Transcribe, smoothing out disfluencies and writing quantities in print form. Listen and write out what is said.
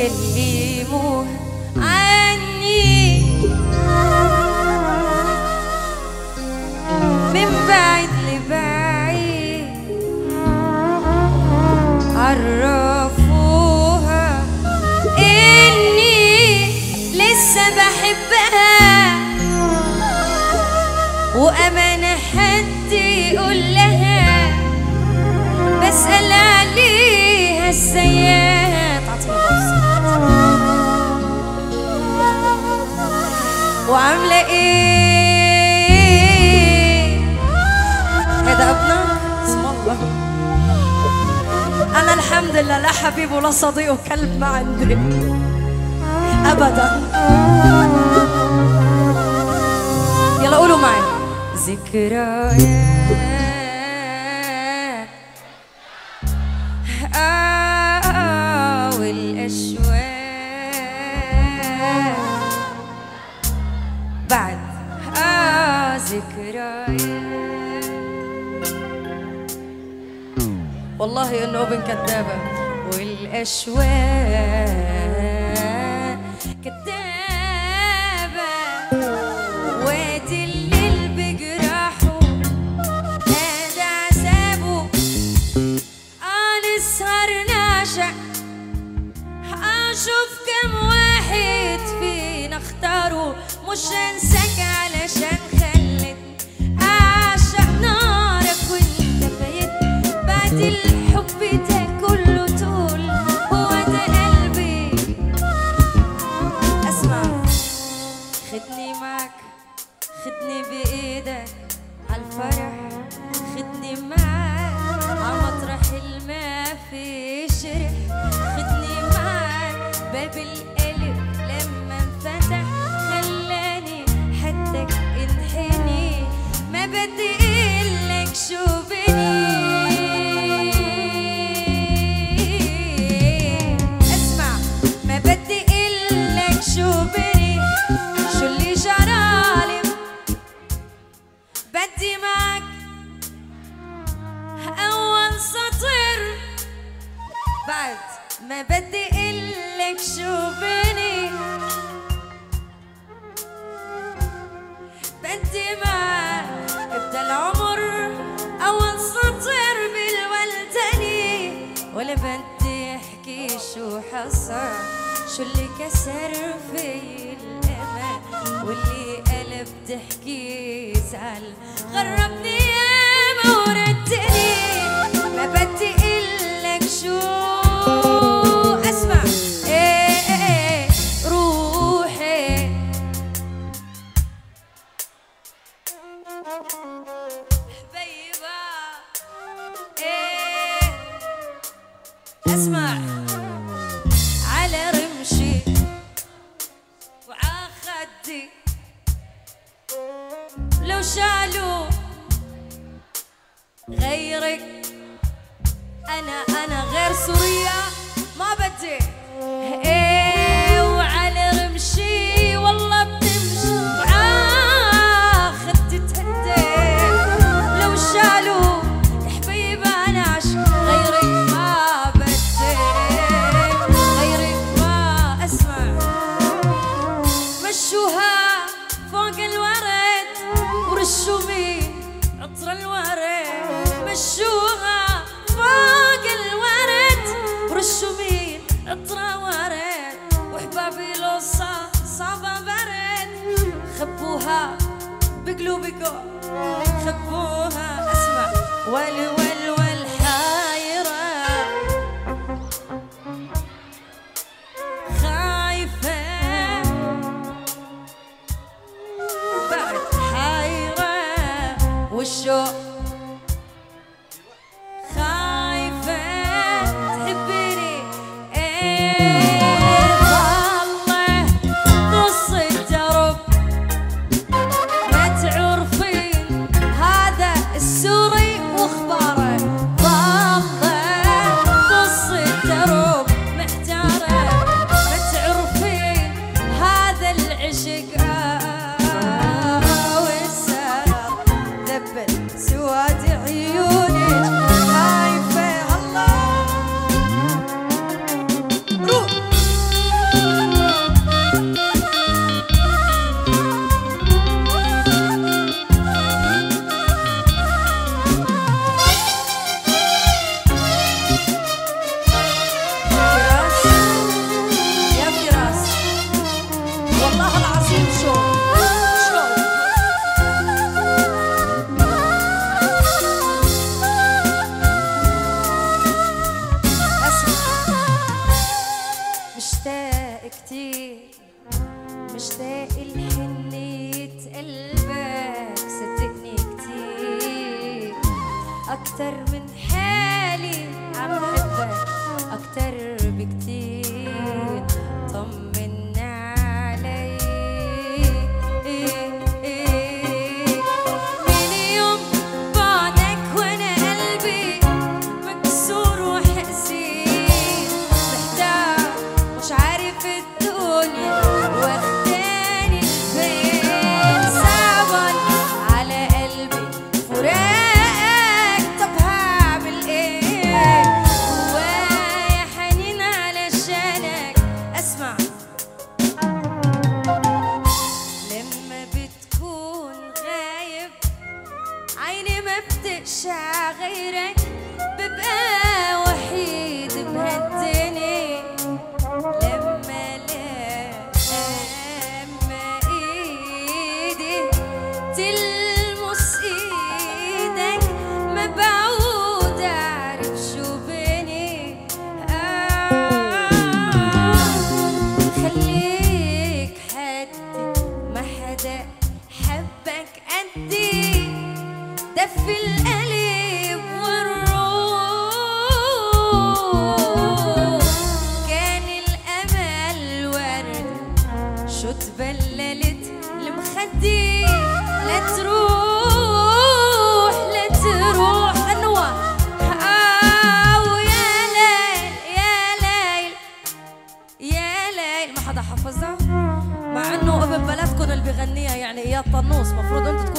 يلي مو عني من بعيد لبعيد عرفوها إني لسه بحبها، وأمانة حد يقول لها بسأل عليها السيئات. وعاملة ايه؟ هذا ابنك؟ اسم الله. انا الحمد لله لا حبيب ولا صديق وكلب ما عندي ابدا. يلا قولوا معي. ذكريات والاشواق بعد ذكريات. والله انه ابن كذابه والاشواق كذابه، وادي الليل بجراحه هذا عذابه. نسهر نعشق اشوف كم واحد فينا اختاره، مش هنساك علشان خلتني اعشق نارك وانت فايت بعد الحب ده كله طول. هو ده قلبي. اسمع، خدني معك، خدني بايدك عالفرح، خدني معك عمطرح الما في شرح، خدني معك باب القلب لما انفتح خلاني حدك انحني. ما بدي اقلك شو بني. اسمع، ما بدي اقلك شو بني، شو اللي جرالي. بدي معك أول سطر بعد ما بدي إلك شو بني. بدي معك ابدا العمر أول سطر بالولدني، ولا بدي أحكي شو حصل، شو اللي كسر في الأمان، واللي قلب ضحكي زعل غربني ياما وردني. ما بدي إلك شو. اسمع، روحي حبيبة. اسمع، على رمشي وعخدي لو شالوا غيرك انا غير سوريا ما بدي. وعلى رمشي والله بتمشي وعاخدتي تهدي لو شالوا حبيبة انا عشق غيرك ما بدي، غيرك ما. اسمع، مشوها فوق الورد ورشوا مين عطر الورد، مشوها فوق الورد ورشوا مين عطر ورد، وحبابي لو صابة برد خبوها بقلوبكم خبوها. اسمع، والحايرة خايفة بعد حايرة والشوق خايفة تحبني. والله نص الدرب ما تعرفين هذا السوري واخباره. يا طنوس، مفروض انتوا